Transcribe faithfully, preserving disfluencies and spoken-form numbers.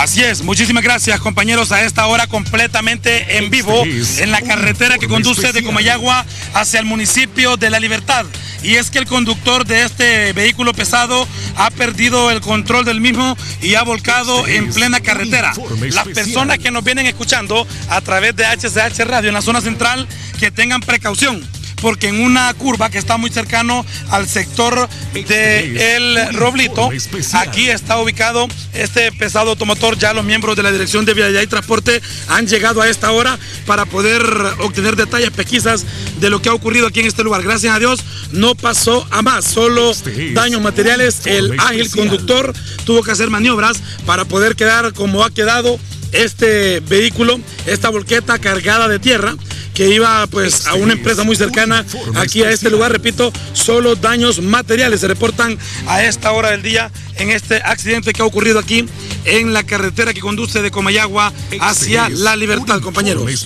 Así es, muchísimas gracias compañeros, a esta hora completamente en vivo en la carretera que conduce de Comayagua hacia el municipio de La Libertad. Y es que el conductor de este vehículo pesado ha perdido el control del mismo y ha volcado en plena carretera. Las personas que nos vienen escuchando a través de H C H Radio en la zona central, que tengan precaución, porque en una curva que está muy cercano al sector de El Roblito, aquí está ubicado este pesado automotor. Ya los miembros de la Dirección de Vialidad y Transporte han llegado a esta hora para poder obtener detalles, pesquisas de lo que ha ocurrido aquí en este lugar. Gracias a Dios no pasó a más, solo daños materiales. El ágil conductor tuvo que hacer maniobras para poder quedar como ha quedado este vehículo, esta volqueta cargada de tierra que iba pues a una empresa muy cercana aquí a este lugar. Repito, solo daños materiales se reportan a esta hora del día en este accidente que ha ocurrido aquí en la carretera que conduce de Comayagua hacia La Libertad, compañeros.